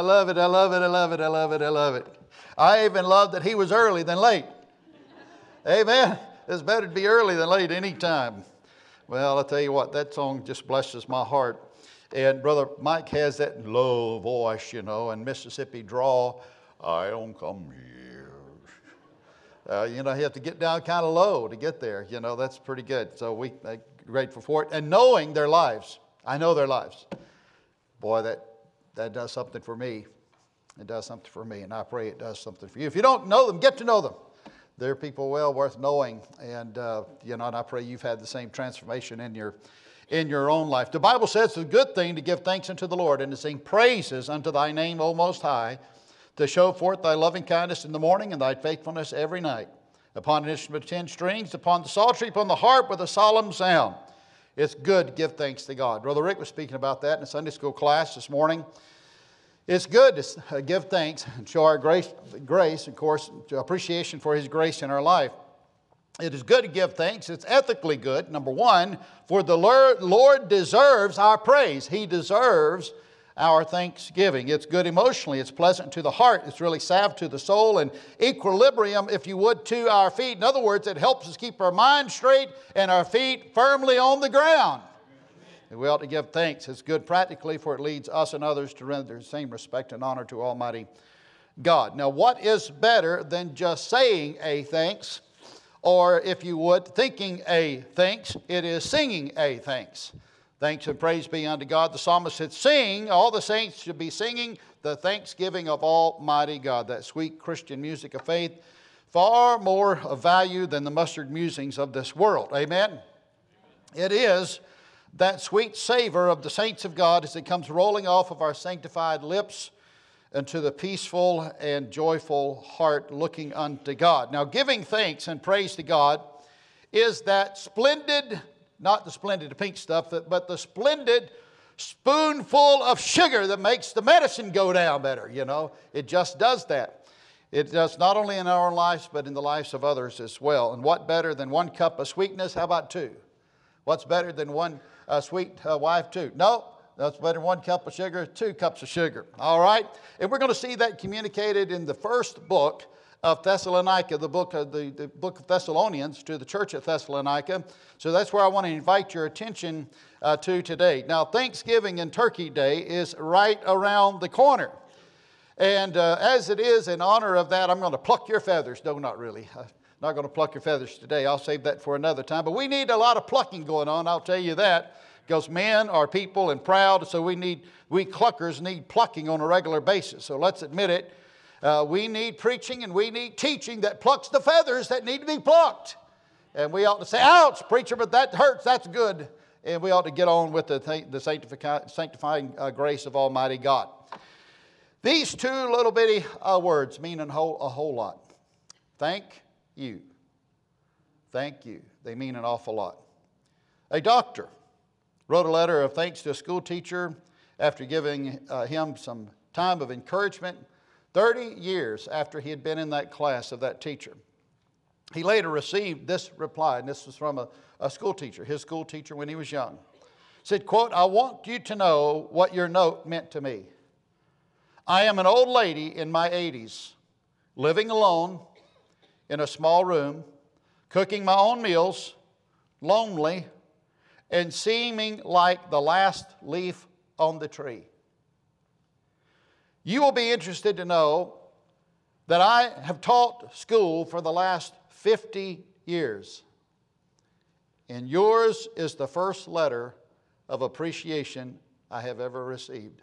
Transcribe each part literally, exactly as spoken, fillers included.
love it, I love it, I love it, I love it, I love it. I even love that he was early than late. Amen. It's better to be early than late any time. Well, I'll tell you what, that song just blesses my heart. And Brother Mike has that low voice, you know, and Mississippi drawl. I don't come here. Uh, you know, you have to get down kind of low to get there. You know, that's pretty good. So we are grateful for it. And knowing their lives. I know their lives. Boy, that, that does something for me. It does something for me. And I pray it does something for you. If you don't know them, get to know them. They're people well worth knowing, and uh, you know, and I pray you've had the same transformation in your in your own life. The Bible says it's a good thing to give thanks unto the Lord and to sing praises unto thy name, O Most High, to show forth thy loving kindness in the morning and thy faithfulness every night. Upon an instrument of ten strings, upon the psaltery, upon the harp with a solemn sound. It's good to give thanks to God. Brother Rick was speaking about that in a Sunday school class this morning. It's good to give thanks and show our grace, grace, of course, appreciation for His grace in our life. It is good to give thanks. It's ethically good, number one, for the Lord deserves our praise. He deserves our thanksgiving. It's good emotionally. It's pleasant to the heart. It's really salve to the soul and equilibrium, if you would, to our feet. In other words, it helps us keep our mind straight and our feet firmly on the ground. We ought to give thanks. It's good practically, for it leads us and others to render the same respect and honor to Almighty God. Now, what is better than just saying a thanks, or if you would, thinking a thanks? It is singing a thanks. Thanks and praise be unto God. The psalmist said, sing, all the saints should be singing the thanksgiving of Almighty God. That sweet Christian music of faith, far more of value than the mustard musings of this world. Amen? It is that sweet savor of the saints of God as it comes rolling off of our sanctified lips into the peaceful and joyful heart looking unto God. Now, giving thanks and praise to God is that splendid, not the splendid pink stuff, but the splendid spoonful of sugar that makes the medicine go down better, you know. It just does that. It does not only in our own lives, but in the lives of others as well. And what better than one cup of sweetness? How about two? What's better than one uh, sweet uh, wife? Two. No, that's better than one cup of sugar, two cups of sugar. All right? And we're going to see that communicated in the first book of Thessalonica, the book of the, the book of Thessalonians, to the church at Thessalonica. So that's where I want to invite your attention uh, to today. Now, Thanksgiving and Turkey Day is right around the corner. And uh, as it is in honor of that, I'm going to pluck your feathers. No, not really. I'm not going to pluck your feathers today. I'll save that for another time. But we need a lot of plucking going on, I'll tell you that. Because men are people and proud, so we need we cluckers need plucking on a regular basis. So let's admit it. Uh, we need preaching and we need teaching that plucks the feathers that need to be plucked. And we ought to say, ouch, preacher, but that hurts, that's good. And we ought to get on with the, the sanctifi- sanctifying uh, grace of Almighty God. These two little bitty uh, words mean a whole, a whole lot. Thank you. Thank you. They mean an awful lot. A doctor wrote a letter of thanks to a school teacher after giving uh, him some time of encouragement thirty years after he had been in that class of that teacher. He later received this reply, and this was from a, a school teacher, his school teacher when he was young. Said, quote, I want you to know what your note meant to me. I am an old lady in my eighties, living alone in a small room, cooking my own meals, lonely, and seeming like the last leaf on the tree. You will be interested to know that I have taught school for the last fifty years. And yours is the first letter of appreciation I have ever received.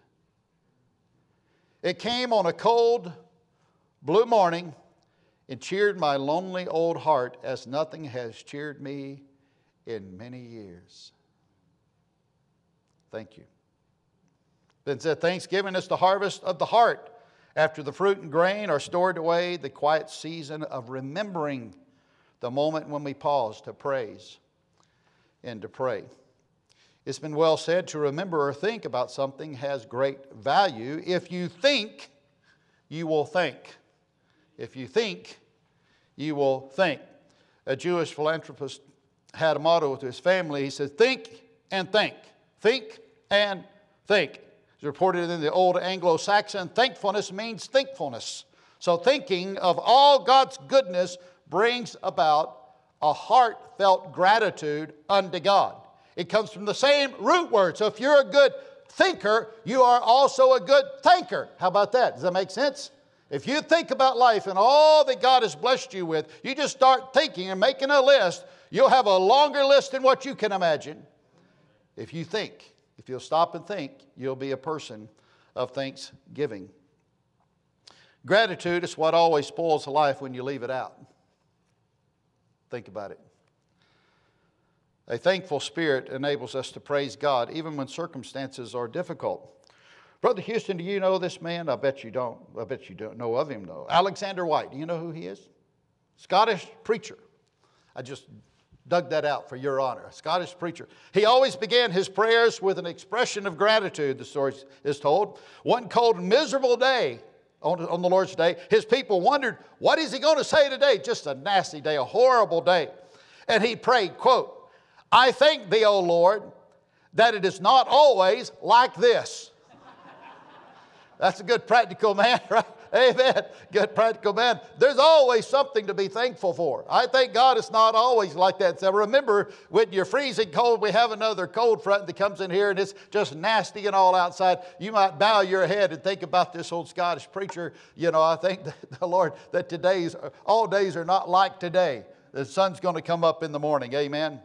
It came on a cold, blue morning and cheered my lonely old heart as nothing has cheered me in many years. Thank you. Then said, Thanksgiving is the harvest of the heart. After the fruit and grain are stored away, the quiet season of remembering the moment when we pause to praise and to pray. It's been well said, to remember or think about something has great value. If you think, you will think. If you think, you will think. A Jewish philanthropist had a motto to his family. He said, think and think. Think and think. reported in the old Anglo-Saxon, thankfulness means thinkfulness. So thinking of all God's goodness brings about a heartfelt gratitude unto God. It comes from the same root word. So if you're a good thinker, you are also a good thanker. How about that? Does that make sense? If you think about life and all that God has blessed you with, you just start thinking and making a list, you'll have a longer list than what you can imagine. If you think, if you'll stop and think, you'll be a person of thanksgiving. Gratitude is what always spoils life when you leave it out. Think about it. A thankful spirit enables us to praise God even when circumstances are difficult. Brother Houston, do you know this man? I bet you don't. I bet you don't know of him, though. Alexander White, do you know who he is? Scottish preacher. I just dug that out for your honor. A Scottish preacher. He always began his prayers with an expression of gratitude, the story is told. One cold, miserable day, on, on the Lord's Day, his people wondered, what is he going to say today? Just a nasty day, a horrible day. And he prayed, quote, I thank thee, O Lord, that it is not always like this. That's a good practical man, right? Amen. Good practical man. There's always something to be thankful for. I thank God it's not always like that. So remember, when you're freezing cold, we have another cold front that comes in here and it's just nasty and all outside. You might bow your head and think about this old Scottish preacher. You know, I thank the Lord that today's, all days are not like today. The sun's going to come up in the morning. Amen.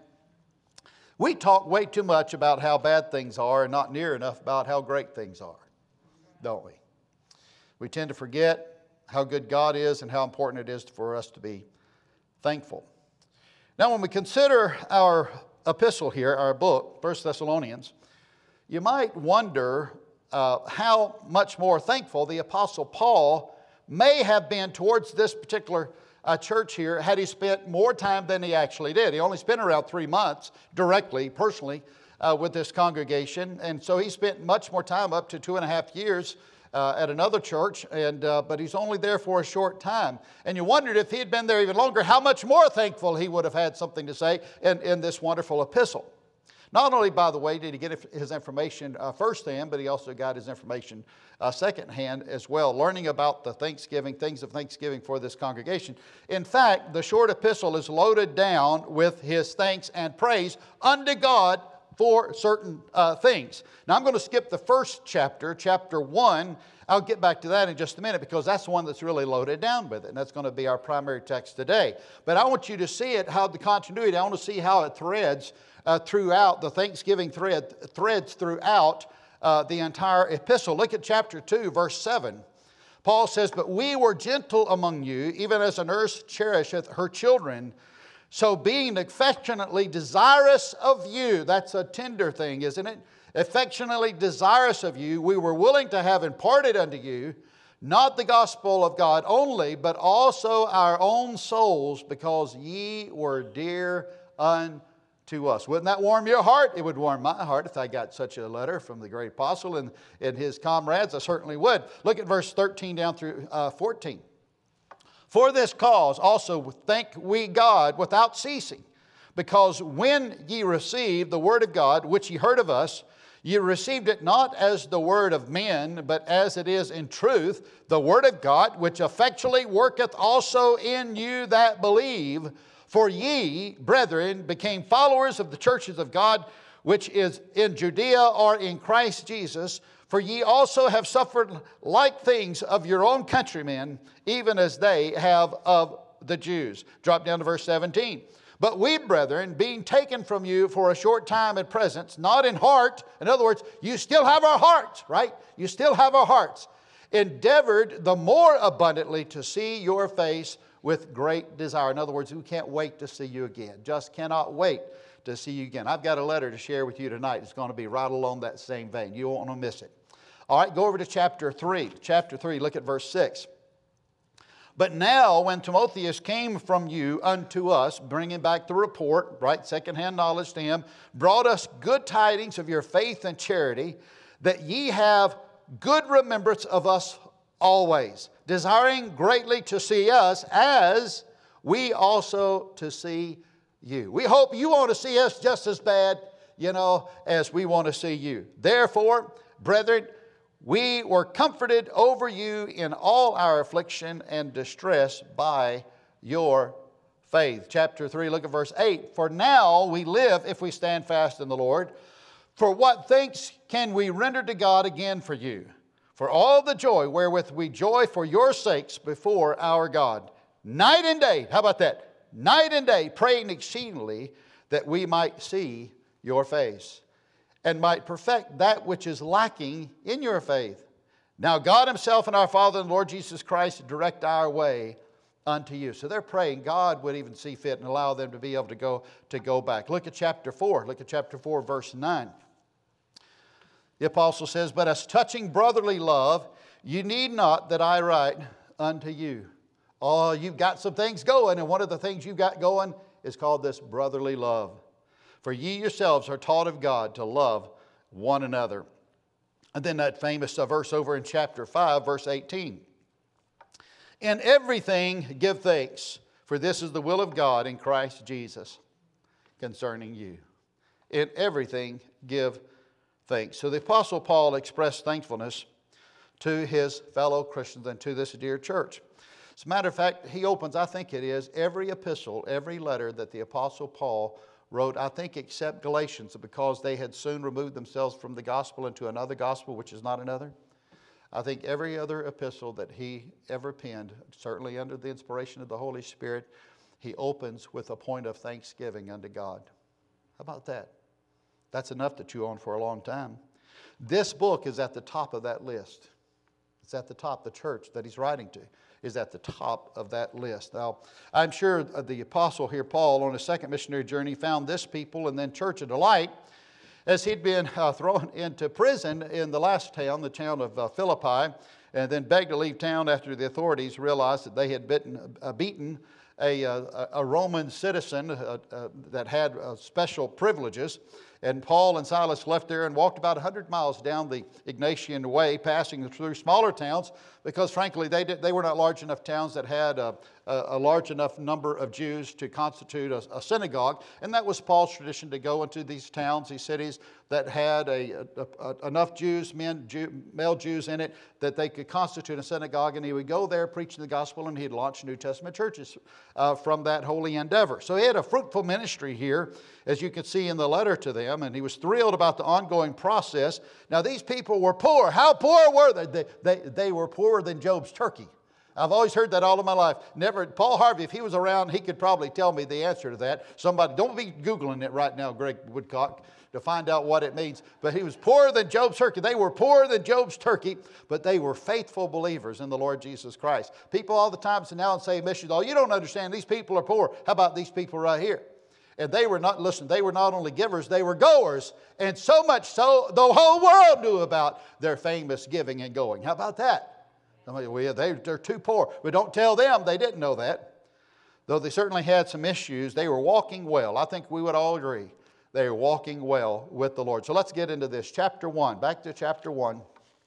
We talk way too much about how bad things are and not near enough about how great things are, don't we? We tend to forget how good God is and how important it is for us to be thankful. Now, when we consider our epistle here, our book, First Thessalonians, you might wonder uh, how much more thankful the Apostle Paul may have been towards this particular uh, church here had he spent more time than he actually did. He only spent around three months directly, personally, uh, with this congregation, and so he spent much more time, up to two and a half years, Uh, at another church, and uh, but he's only there for a short time. And you wondered if he had been there even longer, how much more thankful he would have had something to say in, in this wonderful epistle. Not only, by the way, did he get his information uh, firsthand, but he also got his information uh, secondhand as well, learning about the Thanksgiving, things of Thanksgiving for this congregation. In fact, the short epistle is loaded down with his thanks and praise unto God for certain uh, things. Now I'm going to skip the first chapter, chapter one. I'll get back to that in just a minute because that's the one that's really loaded down with it. And that's going to be our primary text today. But I want you to see it, how the continuity, I want to see how it threads uh, throughout, the Thanksgiving thread threads throughout uh, the entire epistle. Look at chapter two, verse seven. Paul says, but we were gentle among you, even as a nurse cherisheth her children. So being affectionately desirous of you, that's a tender thing, isn't it? Affectionately desirous of you, we were willing to have imparted unto you, not the gospel of God only, but also our own souls, because ye were dear unto us. Wouldn't that warm your heart? It would warm my heart if I got such a letter from the great apostle and, and his comrades. I certainly would. Look at verse thirteen down through uh, fourteen. For this cause also thank we God without ceasing, because when ye received the word of God, which ye heard of us, ye received it not as the word of men, but as it is in truth, the word of God, which effectually worketh also in you that believe. For ye, brethren, became followers of the churches of God, which is in Judea or in Christ Jesus. For ye also have suffered like things of your own countrymen, even as they have of the Jews. Drop down to verse seventeen. But we, brethren, being taken from you for a short time at presence, not in heart, in other words, you still have our hearts, right? You still have our hearts. Endeavored the more abundantly to see your face with great desire. In other words, we can't wait to see you again. Just cannot wait to see you again. I've got a letter to share with you tonight. It's going to be right along that same vein. You won't want to miss it. All right, go over to chapter three. Chapter three, look at verse six. But now when Timotheus came from you unto us, bringing back the report, right, secondhand knowledge to him, brought us good tidings of your faith and charity, that ye have good remembrance of us always, desiring greatly to see us as we also to see you. We hope you want to see us just as bad, you know, as we want to see you. Therefore, brethren, we were comforted over you in all our affliction and distress by your faith. Chapter three, look at verse eight. For now we live if we stand fast in the Lord. For what thanks can we render to God again for you? For all the joy wherewith we joy for your sakes before our God. Night and day, how about that? Night and day, praying exceedingly that we might see your face, and might perfect that which is lacking in your faith. Now God himself and our Father and Lord Jesus Christ direct our way unto you. So they're praying God would even see fit and allow them to be able to go, to go back. Look at chapter four. Look at chapter four, verse nine. The apostle says, but as touching brotherly love, you need not that I write unto you. Oh, you've got some things going, and one of the things you've got going is called this brotherly love. For ye yourselves are taught of God to love one another. And then that famous verse over in chapter five, verse eighteen. In everything give thanks, for this is the will of God in Christ Jesus concerning you. In everything give thanks. So the Apostle Paul expressed thankfulness to his fellow Christians and to this dear church. As a matter of fact, he opens, I think it is, every epistle, every letter that the Apostle Paul wrote, I think except Galatians, because they had soon removed themselves from the gospel into another gospel, which is not another. I think every other epistle that he ever penned, certainly under the inspiration of the Holy Spirit, he opens with a point of thanksgiving unto God. How about that? That's enough to chew on for a long time. This book is at the top of that list. It's at the top. The church that he's writing to is at the top of that list. Now, I'm sure the apostle here, Paul, on his second missionary journey, found this people and then Church of Delight, as he'd been uh, thrown into prison in the last town, the town of uh, Philippi, and then begged to leave town after the authorities realized that they had bitten, uh, beaten a, uh, a Roman citizen uh, uh, that had uh, special privileges. And Paul and Silas left there and walked about one hundred miles down the Ignatian Way, passing through smaller towns, because frankly they, did, they were not large enough towns that had a, a, a large enough number of Jews to constitute a, a synagogue. And that was Paul's tradition, to go into these towns, these cities that had a, a, a, enough Jews, men, Jew, male Jews in it, that they could constitute a synagogue. And he would go there preaching the gospel, and he'd launch New Testament churches uh, from that holy endeavor. So he had a fruitful ministry here, as you can see in the letter to them. And he was thrilled about the ongoing process. Now, these people were poor. How poor were they? They, they, they were poorer than Job's turkey. I've always heard that all of my life. Never, Paul Harvey, if he was around, he could probably tell me the answer to that. Somebody, don't be Googling it right now, Greg Woodcock, to find out what it means. But he was poorer than Job's turkey. They were poorer than Job's turkey, but they were faithful believers in the Lord Jesus Christ. People all the time sit now and say, missions, oh, you don't understand, these people are poor. How about these people right here? And they were not, listen, they were not only givers, they were goers. And so much so, the whole world knew about their famous giving and going. How about that? Somebody, well, they, they're too poor. But don't tell them they didn't know that. Though they certainly had some issues, they were walking well. I think we would all agree. They were walking well with the Lord. So let's get into this. Chapter one. Back to chapter one.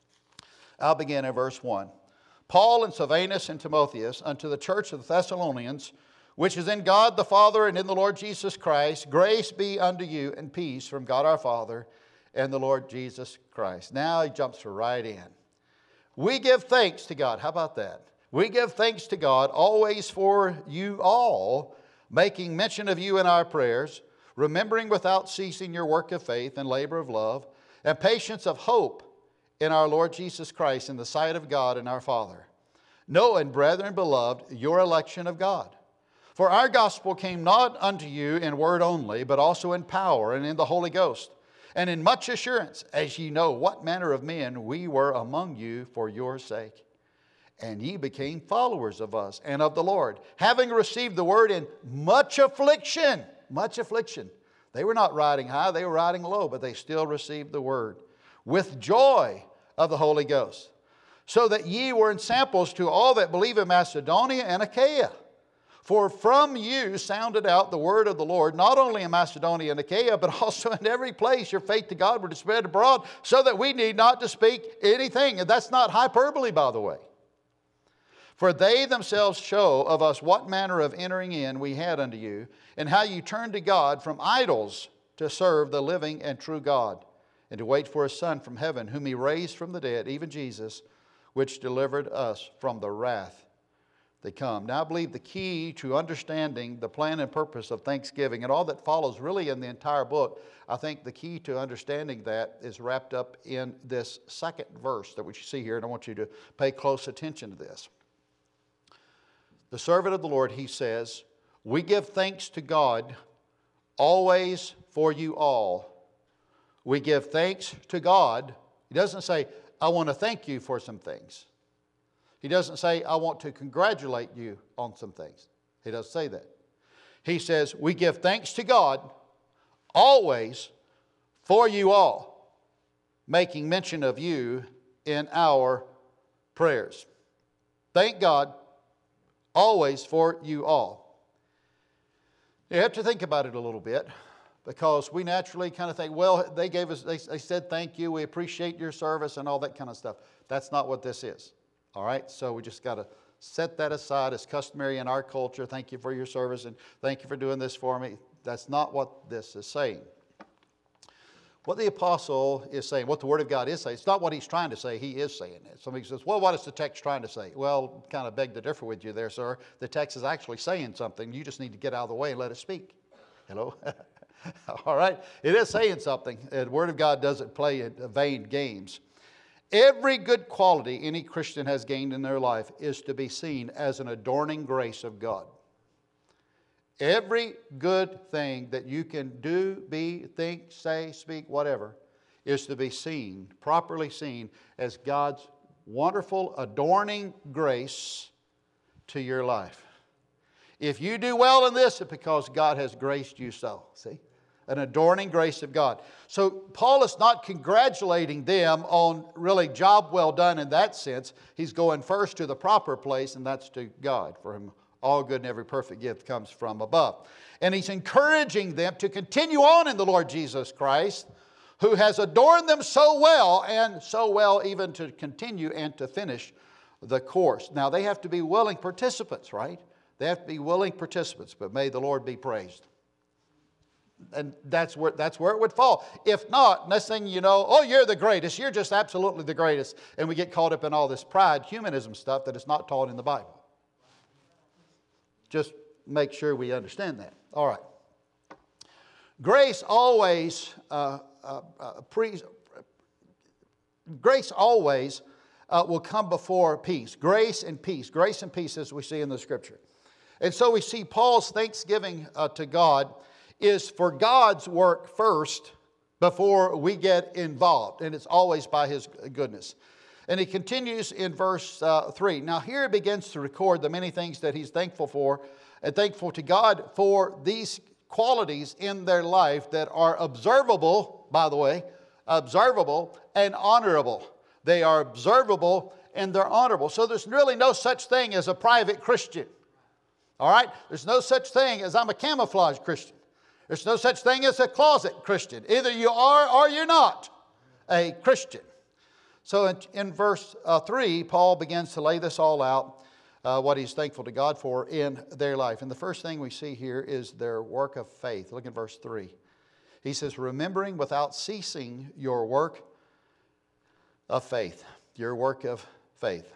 I'll begin at verse one. Paul and Silvanus and Timotheus unto the church of the Thessalonians, which is in God the Father and in the Lord Jesus Christ, grace be unto you and peace from God our Father and the Lord Jesus Christ. Now he jumps right in. We give thanks to God. How about that? We give thanks to God always for you all, making mention of you in our prayers, remembering without ceasing your work of faith and labor of love, and patience of hope in our Lord Jesus Christ in the sight of God and our Father. Knowing, brethren beloved, your election of God. For our gospel came not unto you in word only, but also in power and in the Holy Ghost, and in much assurance, as ye know what manner of men we were among you for your sake. And ye became followers of us and of the Lord, having received the word in much affliction. Much affliction. They were not riding high, they were riding low, but they still received the word. With joy of the Holy Ghost. So that ye were ensamples to all that believe in Macedonia and Achaia. For from you sounded out the word of the Lord, not only in Macedonia and Achaia, but also in every place your faith to God were spread abroad, so that we need not to speak anything. And that's not hyperbole, by the way. For they themselves show of us what manner of entering in we had unto you, and how you turned to God from idols to serve the living and true God, and to wait for His Son from heaven, whom He raised from the dead, even Jesus, which delivered us from the wrath that come. Now I believe the key to understanding the plan and purpose of Thanksgiving and all that follows really in the entire book, I think the key to understanding that is wrapped up in this second verse that we see here, and I want you to pay close attention to this. The servant of the Lord, he says, we give thanks to God always for you all. We give thanks to God. He doesn't say, I want to thank you for some things. He doesn't say, I want to congratulate you on some things. He doesn't say that. He says, we give thanks to God always for you all, making mention of you in our prayers. Thank God always for you all. You have to think about it a little bit, because we naturally kind of think, well, they gave us, they, they said thank you, we appreciate your service and all that kind of stuff. That's not what this is. All right, so we just got to set that aside as customary in our culture. Thank you for your service and thank you for doing this for me. That's not what this is saying. What the apostle is saying, what the Word of God is saying, it's not what he's trying to say, he is saying it. Somebody says, well, what is the text trying to say? Well, kind of beg to differ with you there, sir. The text is actually saying something. You just need to get out of the way and let it speak. Hello? All right? It is saying something. The Word of God doesn't play vain games. Every good quality any Christian has gained in their life is to be seen as an adorning grace of God. Every good thing that you can do, be, think, say, speak, whatever, is to be seen, properly seen, as God's wonderful adorning grace to your life. If you do well in this, it's because God has graced you so. See? An adorning grace of God. So Paul is not congratulating them on really job well done in that sense. He's going first to the proper place, and that's to God. For Him all good and every perfect gift comes from above. And he's encouraging them to continue on in the Lord Jesus Christ, who has adorned them so well, and so well even to continue and to finish the course. Now they have to be willing participants, right? They have to be willing participants, but may the Lord be praised. And that's where, that's where it would fall. If not, next thing you know, oh, you're the greatest. You're just absolutely the greatest. And we get caught up in all this pride, humanism stuff that is not taught in the Bible. Just make sure we understand that. All right. Grace always, uh, uh, uh, pre, grace always uh, will come before peace. Grace and peace. Grace and peace, as we see in the Scripture. And so we see Paul's thanksgiving uh, to God is for God's work first before we get involved. And it's always by His goodness. And he continues in verse uh, three. Now here he begins to record the many things that he's thankful for, and thankful to God for these qualities in their life that are observable, by the way, observable and honorable. They are observable and they're honorable. So there's really no such thing as a private Christian. All right? There's no such thing as I'm a camouflage Christian. There's no such thing as a closet Christian. Either you are or you're not a Christian. So in, in verse uh, three, Paul begins to lay this all out, uh, what he's thankful to God for in their life. And the first thing we see here is their work of faith. Look at verse three. He says, remembering without ceasing your work of faith. Your work of faith.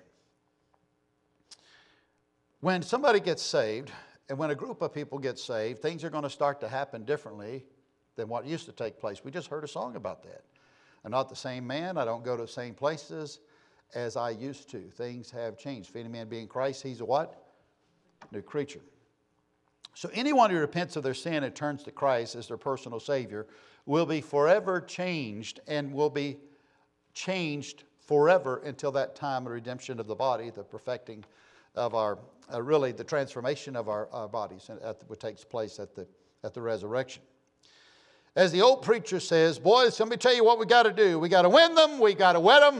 When somebody gets saved, and when a group of people get saved, things are going to start to happen differently than what used to take place. We just heard a song about that. I'm not the same man. I don't go to the same places as I used to. Things have changed. If any man be in Christ, he's a what? New creature. So anyone who repents of their sin and turns to Christ as their personal Savior will be forever changed, and will be changed forever until that time of redemption of the body, the perfecting of our, uh, really the transformation of our, our bodies, at the, what takes place at the, at the resurrection. As the old preacher says, boys, let me tell you what we got to do. We got to win them. We got to wet them.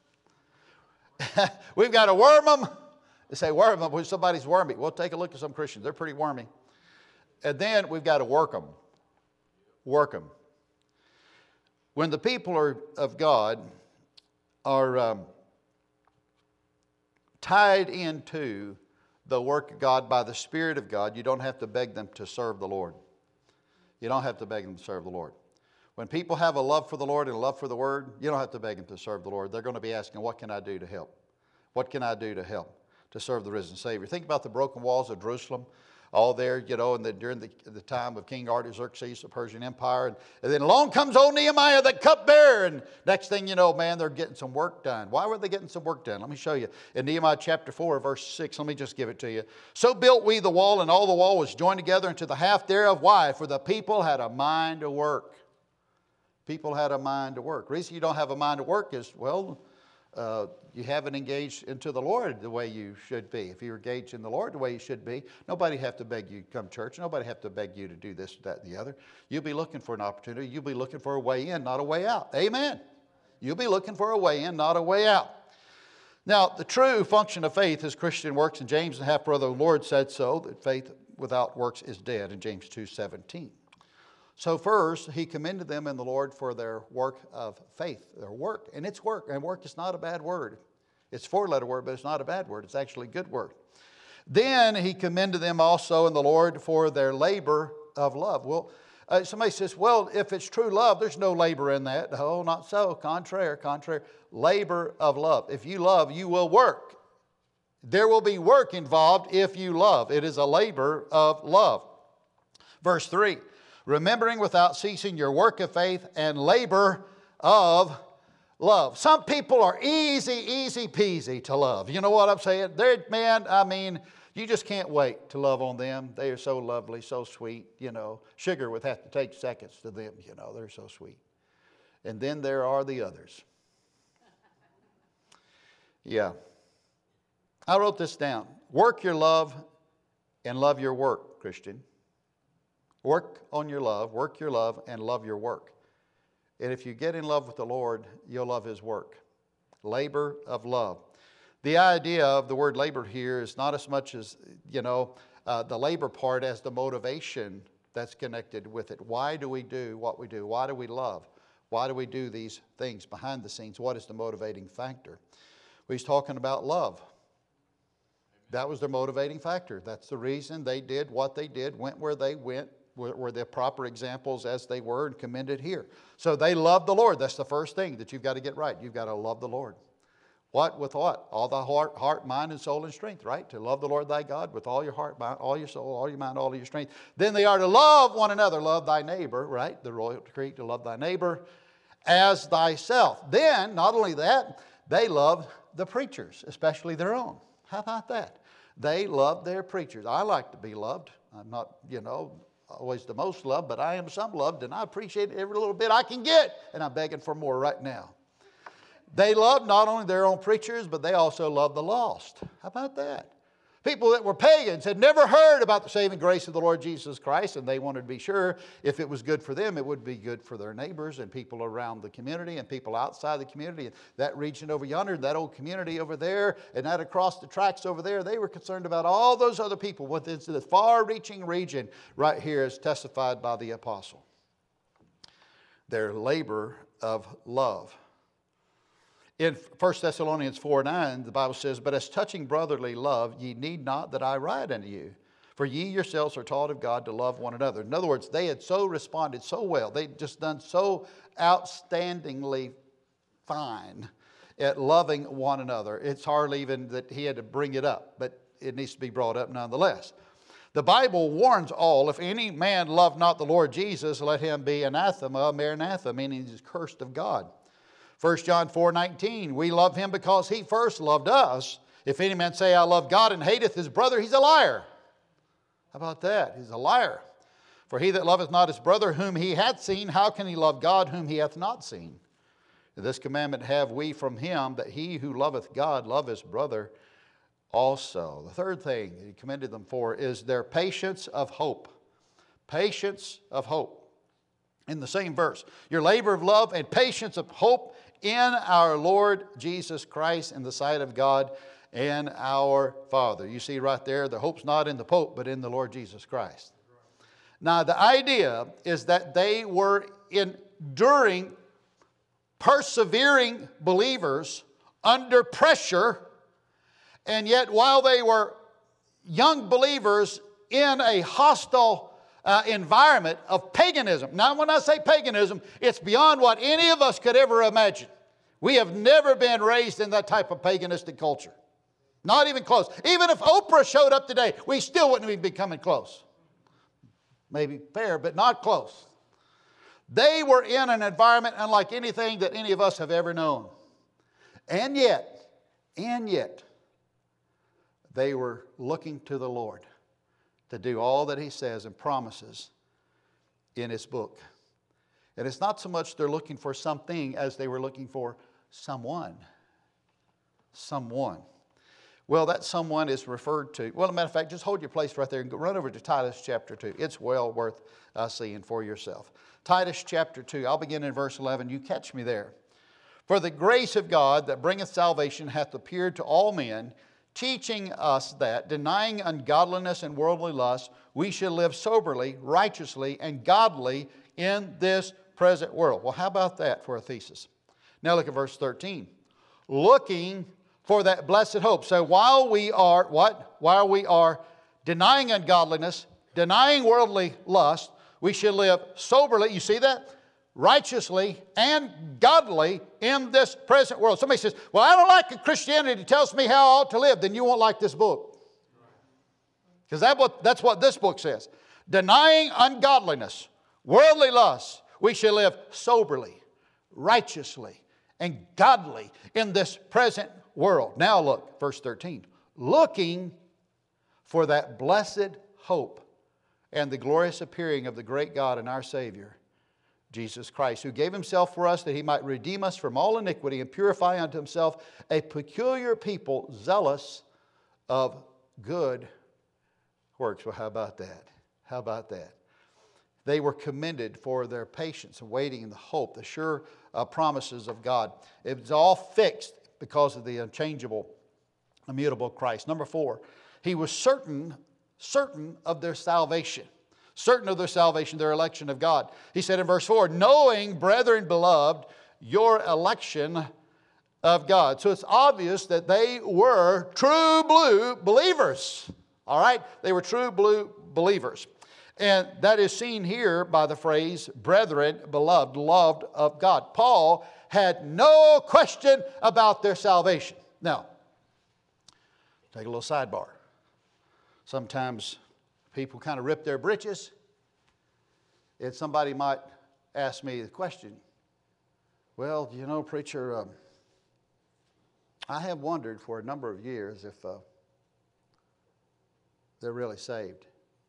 We've got to worm them. They say worm them when somebody's wormy. Well, take a look at some Christians. They're pretty wormy. And then we've got to work them. Work them. When the people are, of God are um, tied into the work of God by the Spirit of God, you don't have to beg them to serve the Lord. You don't have to beg them to serve the Lord. When people have a love for the Lord and a love for the Word, you don't have to beg them to serve the Lord. They're going to be asking, what can I do to help? What can I do to help to serve the risen Savior? Think about the broken walls of Jerusalem, all there, you know, and the, during the, the time of King Artaxerxes, the Persian Empire. And, and then along comes old Nehemiah, the cupbearer. And next thing you know, man, they're getting some work done. Why were they getting some work done? Let me show you. In Nehemiah chapter four, verse six, let me just give it to you. So built we the wall, and all the wall was joined together into the half thereof. Why? For the people had a mind to work. People had a mind to work. The reason you don't have a mind to work is, well, uh, you haven't engaged into the Lord the way you should be. If you're engaged in the Lord the way you should be, nobody have to beg you to come to church. Nobody have to beg you to do this, that, and the other. You'll be looking for an opportunity. You'll be looking for a way in, not a way out. Amen. You'll be looking for a way in, not a way out. Now, the true function of faith is Christian works, and James, the half-brother of the Lord, said so, that faith without works is dead in James two seventeen. So first, he commended them in the Lord for their work of faith, their work. And it's work, and work is not a bad word. It's a four-letter word, but it's not a bad word. It's actually a good word. Then he commended them also in the Lord for their labor of love. Well, uh, somebody says, well, if it's true love, there's no labor in that. No, not so. Contrary, contrary. Labor of love. If you love, you will work. There will be work involved if you love. It is a labor of love. Verse three. Remembering without ceasing your work of faith and labor of love. Some people are easy, easy peasy to love. You know what I'm saying? They're, man, I mean, you just can't wait to love on them. They are so lovely, so sweet, you know. Sugar would have to take seconds to them, you know. They're so sweet. And then there are the others. Yeah. I wrote this down. Work your love and love your work, Christian. Work on your love, work your love, and love your work. And if you get in love with the Lord, you'll love His work. Labor of love. The idea of the word labor here is not as much as, you know, uh, the labor part as the motivation that's connected with it. Why do we do what we do? Why do we love? Why do we do these things behind the scenes? What is the motivating factor? Well, he's talking about love. That was their motivating factor. That's the reason they did what they did, went where they went, were the proper examples as they were and commended here. So they loved the Lord. That's the first thing that you've got to get right. You've got to love the Lord. What with what? All the heart, heart, mind, and soul and strength, right? To love the Lord thy God with all your heart, mind, all your soul, all your mind, all of your strength. Then they are to love one another. Love thy neighbor, right? The royal decree to love thy neighbor as thyself. Then, not only that, they loved the preachers, especially their own. How about that? They loved their preachers. I like to be loved. I'm not, you know, always the most loved, but I am some loved, and I appreciate every little bit I can get, and I'm begging for more right now. They loved not only their own preachers, but they also loved the lost. How about that? People that were pagans had never heard about the saving grace of the Lord Jesus Christ, and they wanted to be sure if it was good for them, it would be good for their neighbors and people around the community and people outside the community. And that region over yonder, that old community over there, and that across the tracks over there, they were concerned about all those other people within this far-reaching region right here as testified by the apostle. Their labor of love. In First Thessalonians four nine, the Bible says, but as touching brotherly love, ye need not that I write unto you. For ye yourselves are taught of God to love one another. In other words, they had so responded so well. They'd just done so outstandingly fine at loving one another. It's hardly even that he had to bring it up, but it needs to be brought up nonetheless. The Bible warns all, if any man love not the Lord Jesus, let him be anathema, maranatha, meaning he's cursed of God. First John four nineteen, we love him because he first loved us. If any man say, I love God and hateth his brother, he's a liar. How about that? He's a liar. For he that loveth not his brother whom he hath seen, how can he love God whom he hath not seen? And this commandment have we from him, that he who loveth God love his brother also. The third thing he commended them for is their patience of hope. Patience of hope. In the same verse, your labor of love and patience of hope in our Lord Jesus Christ in the sight of God and our Father. You see right there, the hope's not in the Pope, but in the Lord Jesus Christ. Now, the idea is that they were enduring, persevering believers under pressure, and yet while they were young believers in a hostile uh, environment of paganism. Now, when I say paganism, it's beyond what any of us could ever imagine. We have never been raised in that type of paganistic culture. Not even close. Even if Oprah showed up today, we still wouldn't even be coming close. Maybe fair, but not close. They were in an environment unlike anything that any of us have ever known. And yet, and yet, they were looking to the Lord to do all that He says and promises in His book. And it's not so much they're looking for something as they were looking for someone. Someone. Well, that someone is referred to. Well, as a matter of fact, just hold your place right there and go run over to Titus chapter two. It's well worth uh, seeing for yourself. Titus chapter two, I'll begin in verse eleven. You catch me there. For the grace of God that bringeth salvation hath appeared to all men, teaching us that, denying ungodliness and worldly lust, we should live soberly, righteously, and godly in this present world. Well, how about that for a thesis? Now look at verse thirteen. Looking for that blessed hope. So while we are, what? While we are denying ungodliness, denying worldly lust, we should live soberly. You see that? Righteously and godly in this present world. Somebody says, well, I don't like a Christianity that tells me how I ought to live. Then you won't like this book. Because that what, that's what this book says. Denying ungodliness, worldly lust, we shall live soberly, righteously, and godly in this present world. Now look, verse thirteen. Looking for that blessed hope and the glorious appearing of the great God and our Savior, Jesus Christ, who gave Himself for us that He might redeem us from all iniquity and purify unto Himself a peculiar people zealous of good works. Well, how about that? How about that? They were commended for their patience and waiting in the hope, the sure uh, promises of God. It was all fixed because of the unchangeable, immutable Christ. Number four, He was certain, certain of their salvation. Certain of their salvation, their election of God. He said in verse four, knowing, brethren beloved, your election of God. So it's obvious that they were true blue believers. All right? They were true blue believers. And that is seen here by the phrase, brethren beloved, loved of God. Paul had no question about their salvation. Now, take a little sidebar. Sometimes people kind of rip their britches, and somebody might ask me the question, well, you know, preacher, um, I have wondered for a number of years if uh, they're really saved.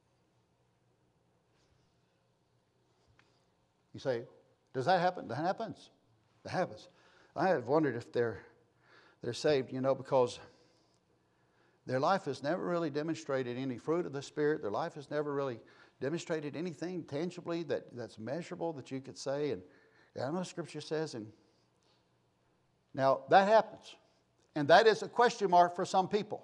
You say, does that happen? That happens. That happens. I have wondered if they're, they're saved, you know, because their life has never really demonstrated any fruit of the Spirit. Their life has never really demonstrated anything tangibly that, that's measurable that you could say. And, and I know Scripture says, and now that happens. And that is a question mark for some people.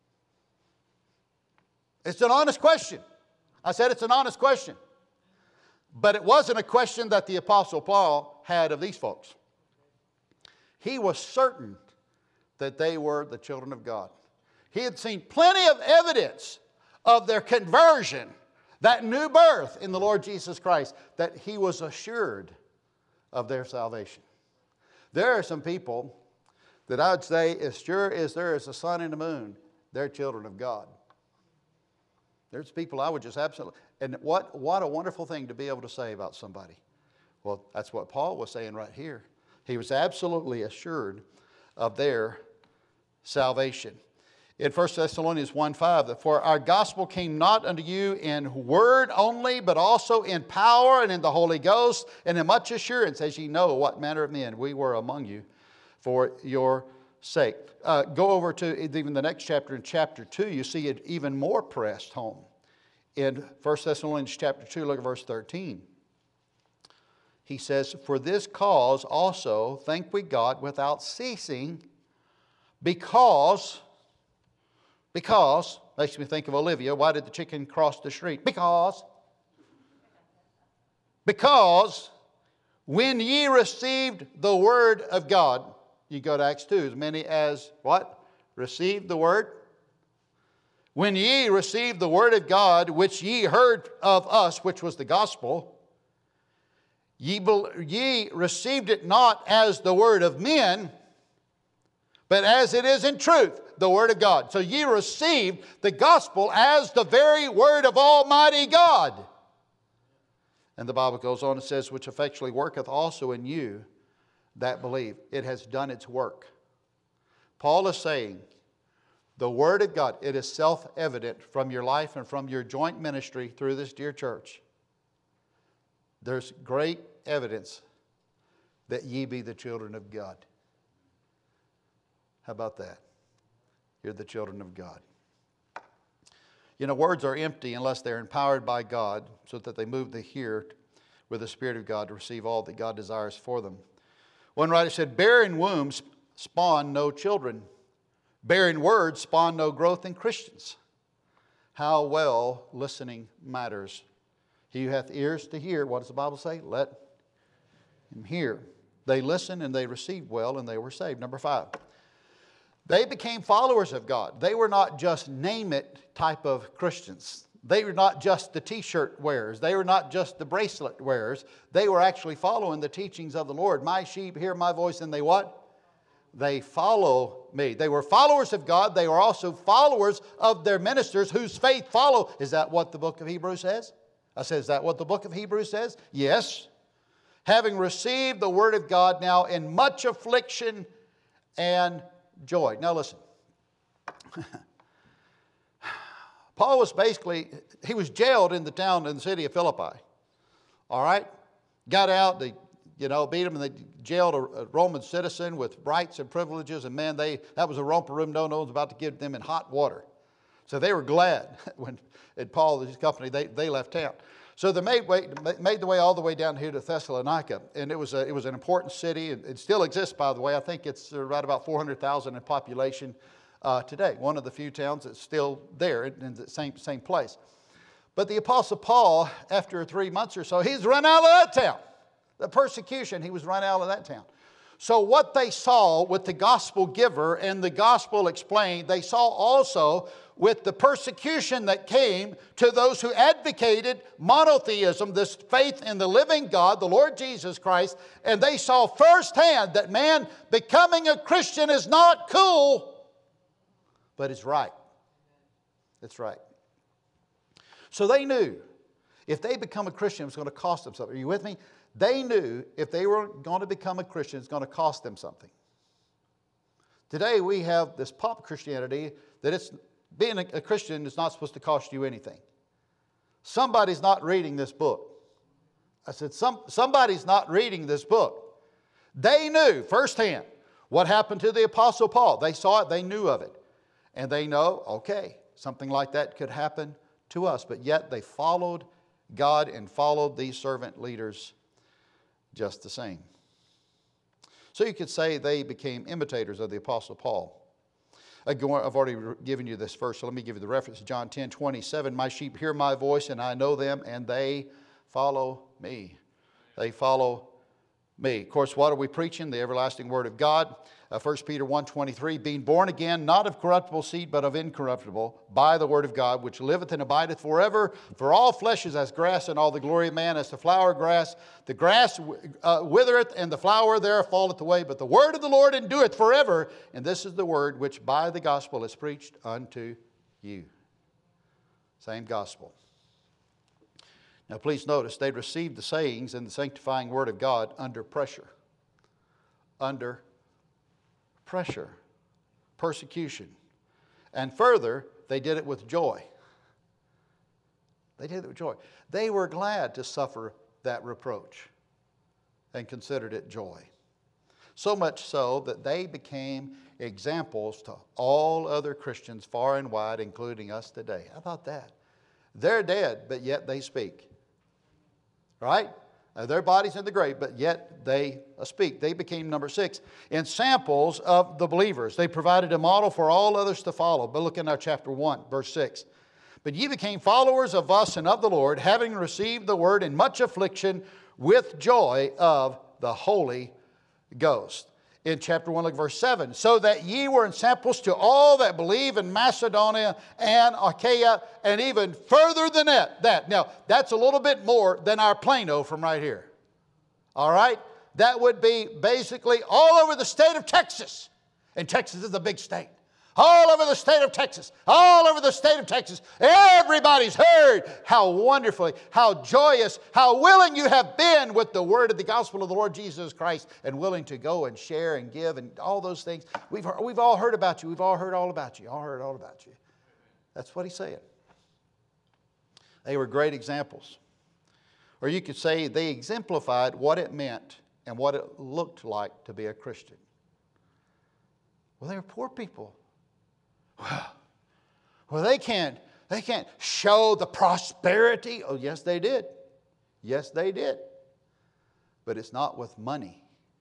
It's an honest question. I said it's an honest question. But it wasn't a question that the Apostle Paul had of these folks. He was certain that they were the children of God. He had seen plenty of evidence of their conversion, that new birth in the Lord Jesus Christ, that he was assured of their salvation. There are some people that I would say, as sure as there is a sun and the moon, they're children of God. There's people I would just absolutely, and what, what a wonderful thing to be able to say about somebody. Well, that's what Paul was saying right here. He was absolutely assured of their salvation. In First Thessalonians one five, that for our gospel came not unto you in word only, but also in power and in the Holy Ghost, and in much assurance, as ye know what manner of men we were among you for your sake. Uh, go over to even the next chapter, in chapter two, you see it even more pressed home. In First Thessalonians chapter two, look at verse thirteen. He says, for this cause also thank we God without ceasing, because, because, makes me think of Olivia, why did the chicken cross the street? Because, because when ye received the word of God, you go to Acts two, as many as, what? Received the word. when ye received the word of God, which ye heard of us, which was the gospel, ye, ye received it not as the word of men, but as it is in truth, the word of God. So ye received the gospel as the very word of Almighty God. And the Bible goes on and says, which effectually worketh also in you that believe. It has done its work. Paul is saying, the Word of God, it is self-evident from your life and from your joint ministry through this dear church. There's great evidence that ye be the children of God. How about that? You're the children of God. You know, words are empty unless they're empowered by God so that they move the hearer with the Spirit of God to receive all that God desires for them. One writer said, barren wombs spawn no children. Barren words spawn no growth in Christians. How well listening matters. He who hath ears to hear, what does the Bible say? Let him hear. They listened and they received well and they were saved. Number five. They became followers of God. They were not just name-it type of Christians. They were not just the t-shirt wearers. They were not just the bracelet wearers. They were actually following the teachings of the Lord. My sheep hear my voice and they what? They follow me. They were followers of God. They were also followers of their ministers whose faith follow. Is that what the book of Hebrews says? I said, is that what the book of Hebrews says? Yes. Having received the word of God now in much affliction and joy. Now listen. Paul was basically, he was jailed in the town, in the city of Philippi. All right? Got out, they, you know, beat him, and they jailed a, a Roman citizen with rights and privileges. And man, they that was a romper room no one was about to give them in hot water. So they were glad when at Paul and his company, they, they left town. So they made, way, made the way all the way down here to Thessalonica. And it was, a, it was an important city. And it still exists, by the way. I think it's right about four hundred thousand in population uh, today. One of the few towns that's still there in the same, same place. But the Apostle Paul, after three months or so, he's run out of that town. The persecution, he was run out of that town. So what they saw with the gospel giver and the gospel explained, they saw also with the persecution that came to those who advocated monotheism, this faith in the living God, the Lord Jesus Christ, and they saw firsthand that, man, becoming a Christian is not cool, but it's right. It's right. So they knew if they become a Christian, it was going to cost them something. Are you with me? They knew if they were going to become a Christian, it's going to cost them something. Today we have this pop Christianity that it's being a Christian is not supposed to cost you anything. Somebody's not reading this book. I said, Some, somebody's not reading this book. They knew firsthand what happened to the Apostle Paul. They saw it, they knew of it. And they know, okay, something like that could happen to us. But yet they followed God and followed these servant leaders just the same. So you could say they became imitators of the Apostle Paul. I've already given you this verse, so let me give you the reference. John ten twenty-seven, my sheep hear my voice, and I know them, and they follow me. They follow me. Of course, what are we preaching? The everlasting word of God. Uh, First Peter one twenty-three, being born again, not of corruptible seed, but of incorruptible, by the word of God, which liveth and abideth forever. For all flesh is as grass, and all the glory of man as the flower of grass. The grass uh, withereth, and the flower thereof falleth away, but the word of the Lord endureth forever. And this is the word which by the gospel is preached unto you. Same gospel. Now please notice, they received the sayings and the sanctifying word of God under pressure. Under pressure, persecution. And further, they did it with joy. They did it with joy. They were glad to suffer that reproach and considered it joy. So much so that they became examples to all other Christians far and wide, including us today. How about that? They're dead, but yet they speak. Right? Uh, their bodies in the grave, but yet they uh, speak. They became, number six, in samples of the believers. They provided a model for all others to follow. But look in our chapter one, verse six. But ye became followers of us and of the Lord, having received the word in much affliction with joy of the Holy Ghost. in chapter one, look at verse seven. So that ye were ensamples to all that believe in Macedonia and Achaia, and even further than that. that. Now, that's a little bit more than our Plano from right here. All right? That would be basically all over the state of Texas. And Texas is a big state. All over the state of Texas. All over the state of Texas. Everybody's heard how wonderfully, how joyous, how willing you have been with the word of the gospel of the Lord Jesus Christ, and willing to go and share and give and all those things. We've, heard, we've all heard about you. We've all heard all about you. All heard all about you. That's what he's saying. They were great examples. Or you could say they exemplified what it meant and what it looked like to be a Christian. Well, they were poor people. Well, they can't, they can't show the prosperity. Oh, yes, they did. Yes, they did. But it's not with money.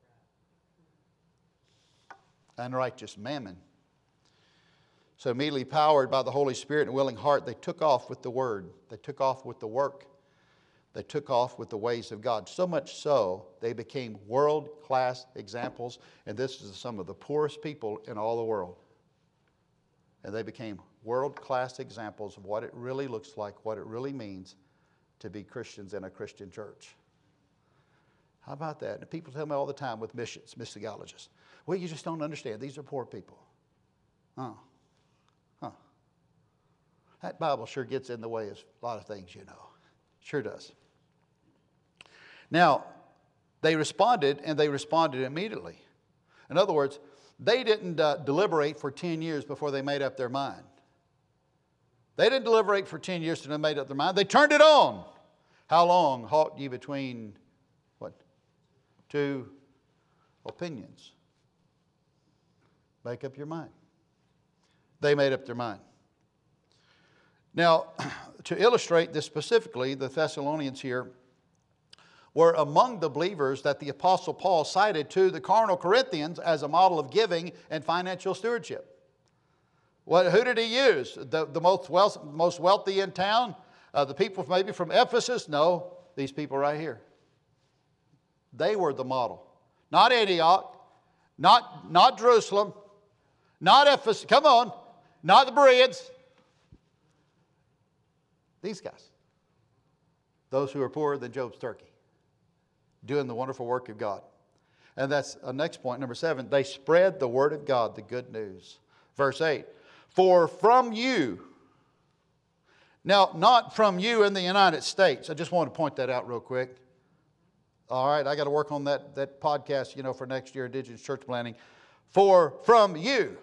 Unrighteous mammon. So immediately powered by the Holy Spirit and a willing heart, they took off with the word. They took off with the work. They took off with the ways of God. So much so, they became world-class examples. And this is some of the poorest people in all the world. And they became world-class examples of what it really looks like, what it really means to be Christians in a Christian church. How about that? And people tell me all the time with missions, missiologists, well, you just don't understand. These are poor people. Huh. Huh. That Bible sure gets in the way of a lot of things, you know. Sure does. Now, they responded, and they responded immediately. In other words, they didn't uh, deliberate for ten years before they made up their mind. They didn't deliberate for ten years until they made up their mind. They turned it on. How long halt ye between, what, two opinions? Make up your mind. They made up their mind. Now, to illustrate this specifically, the Thessalonians here were among the believers that the Apostle Paul cited to the carnal Corinthians as a model of giving and financial stewardship. What, who did he use? The, the most, wealth, most wealthy in town? Uh, the people maybe from Ephesus? No, these people right here. They were the model. Not Antioch, not, not Jerusalem, not Ephesus, come on, not the Bereans. These guys. Those who are poorer than Job's turkey. Doing the wonderful work of God. And that's the next point, number seven. They spread the word of God, the good news. Verse eight. For from you. Now, not from you in the United States. I just want to point that out real quick. All right, I got to work on that, that podcast, you know, for next year, Indigenous Church Planning. For from you.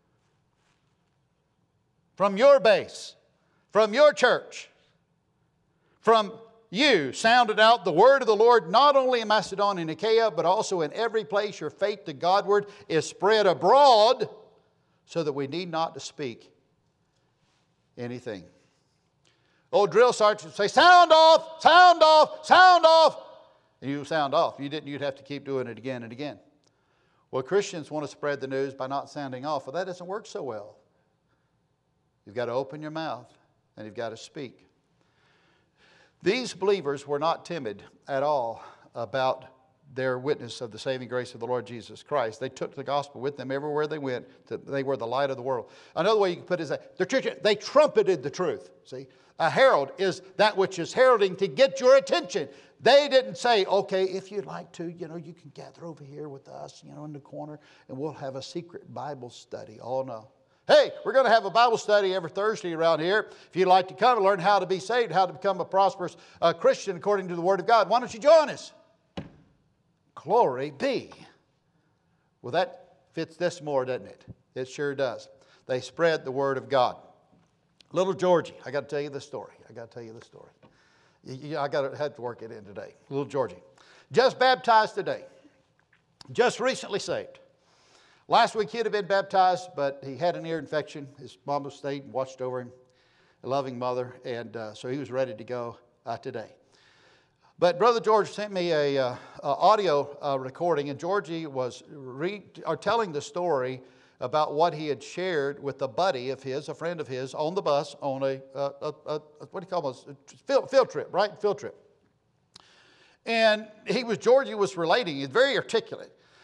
From your base. From your church. From you sounded out the word of the Lord, not only in Macedonia and Achaia, but also in every place your faith to Godward is spread abroad, so that we need not to speak anything. Old drill sergeants would say, sound off, sound off, sound off. And you sound off. You didn't, you'd have to keep doing it again and again. Well, Christians want to spread the news by not sounding off. Well, that doesn't work so well. You've got to open your mouth and you've got to speak. These believers were not timid at all about their witness of the saving grace of the Lord Jesus Christ. They took the gospel with them everywhere they went. They were the light of the world. Another way you can put it is that their church, they trumpeted the truth. See, a herald is that which is heralding to get your attention. They didn't say, okay, if you'd like to, you know, you can gather over here with us, you know, in the corner, and we'll have a secret Bible study. Oh, no. Hey, we're going to have a Bible study every Thursday around here. If you'd like to come and learn how to be saved, how to become a prosperous uh, Christian according to the Word of God, why don't you join us? Glory be. Well, that fits this more, doesn't it? It sure does. They spread the Word of God. Little Georgie, I got to tell you the story. I got to tell you the story. You, you, I got to have to work it in today. Little Georgie, just baptized today, just recently saved. Last week he'd have been baptized, but he had an ear infection. His mama stayed and watched over him, a loving mother, and uh, so he was ready to go uh, today. But Brother George sent me a, uh, a audio uh, recording, and Georgie was re- or telling the story about what he had shared with a buddy of his, a friend of his, on the bus on a, a, a, a what do you call it, a field, field trip, right? Field trip. And he was, Georgie was relating, he's very articulate.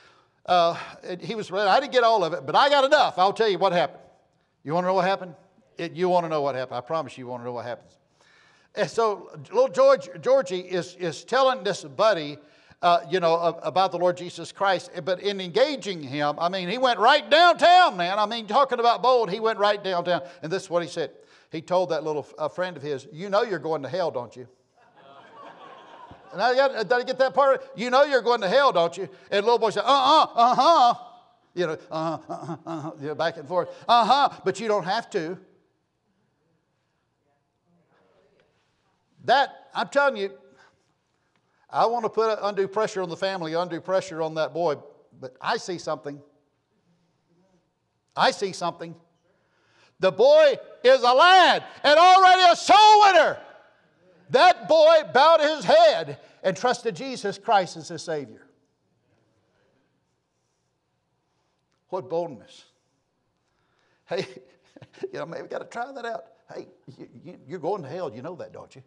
Uh, he was, I didn't get all of it, but I got enough. I'll tell you what happened. You want to know what happened? It, you want to know what happened. I promise you want to know what happens. And so little George, Georgie is, is telling this buddy, uh, you know, about the Lord Jesus Christ. But in engaging him, I mean, he went right downtown, man. I mean, talking about bold, he went right downtown. And this is what he said. He told that little uh, friend of his, you know you're going to hell, don't you? And I got, did I get that part? You know you're going to hell, don't you? And the little boy said, uh-uh, uh-huh. You know, uh-huh, uh-huh, uh-huh, you know, back and forth. Uh-huh, but you don't have to. That, I'm telling you, I want to put undue pressure on the family, undue pressure on that boy, but I see something. I see something. The boy is a lad and already a soul winner. That boy bowed his head and trusted Jesus Christ as his Savior. What boldness. Hey, you know, maybe we got to try that out. Hey, you, you, you're going to hell. You know that, don't you?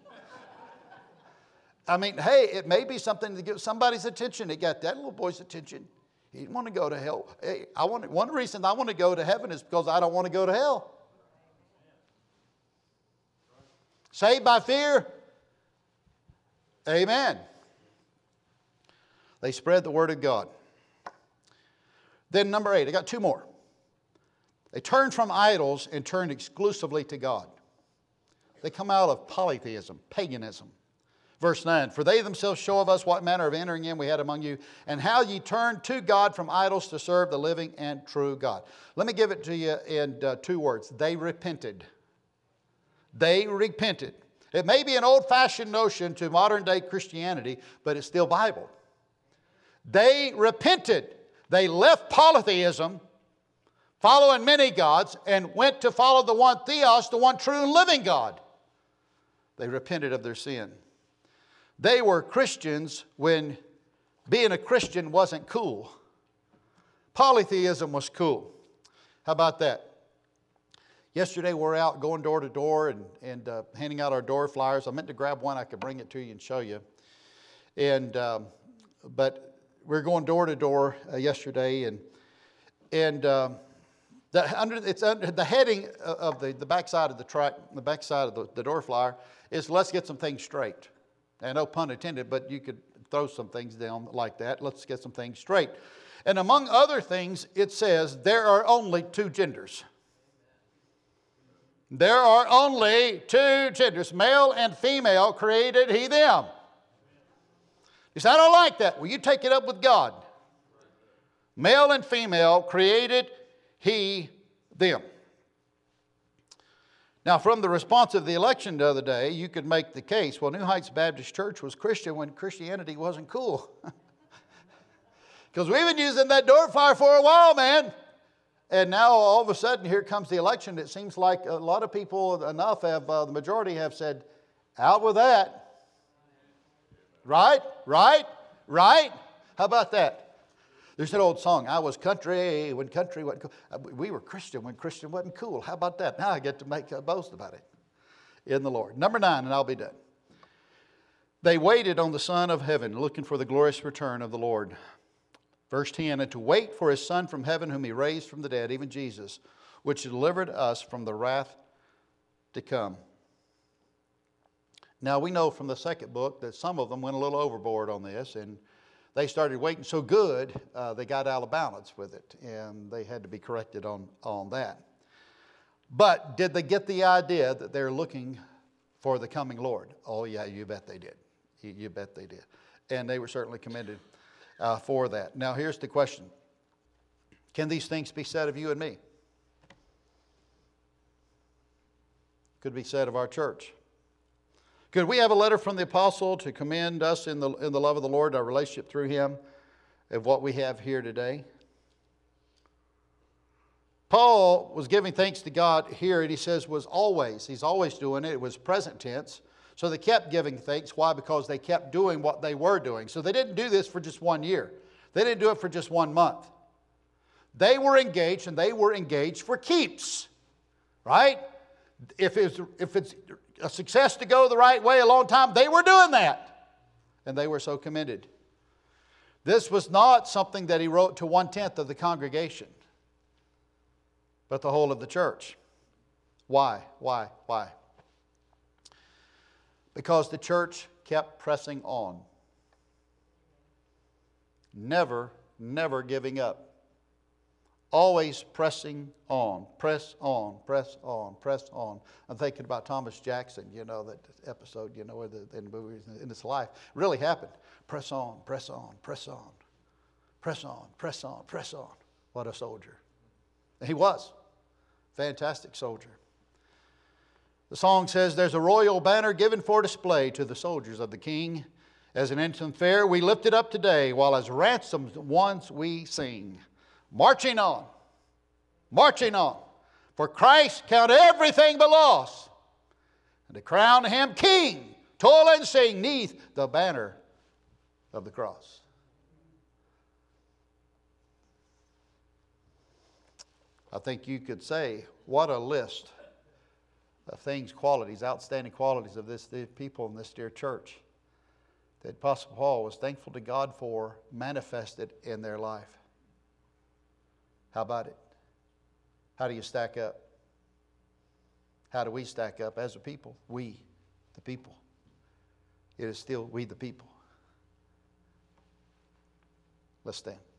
I mean, hey, it may be something to get somebody's attention. It got that little boy's attention. He didn't want to go to hell. Hey, I want, one reason I want to go to heaven is because I don't want to go to hell. Saved by fear? Amen. They spread the word of God. Then number eight, I got two more. They turned from idols and turned exclusively to God. They come out of polytheism, paganism. Verse nine, for they themselves show of us what manner of entering in we had among you, and how ye turned to God from idols to serve the living and true God. Let me give it to you in uh, two words. They repented. They repented. It may be an old-fashioned notion to modern-day Christianity, but it's still Bible. They repented. They left polytheism, following many gods, and went to follow the one Theos, the one true and living God. They repented of their sin. They were Christians when being a Christian wasn't cool. Polytheism was cool. How about that? Yesterday we were out going door to door and, and uh, handing out our door flyers. I meant to grab one. I could bring it to you and show you. And um, but we were going door to door uh, yesterday, and and um, the under it's under the heading of the the backside of the track, the backside of the, the door flyer is let's get some things straight. And no pun intended, but you could throw some things down like that. Let's get some things straight. And among other things, it says there are only two genders. There are only two genders, male and female, created he them. You say, I don't like that. Well, you take it up with God. Male and female, created he them. Now, from the response of the election the other day, you could make the case, well, New Heights Baptist Church was Christian when Christianity wasn't cool. Because we've been using that door flyer for a while, man. And now, all of a sudden, here comes the election. It seems like a lot of people, enough have, uh, the majority have said, out with that. Right? Right? Right? How about that? There's an old song, I was country when country wasn't cool. We were Christian when Christian wasn't cool. How about that? Now I get to make a boast about it in the Lord. Number nine, and I'll be done. They waited on the Son of Heaven, looking for the glorious return of the Lord. Verse ten, and to wait for his Son from heaven, whom he raised from the dead, even Jesus, which delivered us from the wrath to come. Now we know from the second book that some of them went a little overboard on this, and they started waiting so good, uh, they got out of balance with it, and they had to be corrected on, on that. But did they get the idea that they're looking for the coming Lord? Oh, yeah, you bet they did. You, you bet they did. And they were certainly commended uh, for that. Now, here's the question. Can these things be said of you and me? Could be said of our church. Could we have a letter from the apostle to commend us in the, in the love of the Lord, our relationship through him, of what we have here today? Paul was giving thanks to God here, and he says was always. He's always doing it. It was present tense. So they kept giving thanks. Why? Because they kept doing what they were doing. So they didn't do this for just one year. They didn't do it for just one month. They were engaged, and they were engaged for keeps. Right? If it's, if it's a success to go the right way a long time, they were doing that. And they were so commended. This was not something that he wrote to one-tenth of the congregation, but the whole of the church. Why? Why? Why? Because the church kept pressing on. Never, never giving up. Always pressing on. Press on, press on, press on. I'm thinking about Thomas Jackson, you know, that episode, you know, where the, in the movie, in his life. It really happened. Press on, press on, press on. Press on, press on, press on. What a soldier. And he was. Fantastic soldier. The song says, there's a royal banner given for display to the soldiers of the King. As an anthem fair, we lift it up today, while as ransomed ones we sing. Marching on, marching on. For Christ count everything but loss, and to crown him King, toil and sing neath the banner of the cross. I think you could say, what a list of things, qualities, outstanding qualities of this the people in this dear church that Apostle Paul was thankful to God for, manifested in their life. How about it? How do you stack up? How do we stack up as a people? We, the people. It is still we, the people. Let's stand.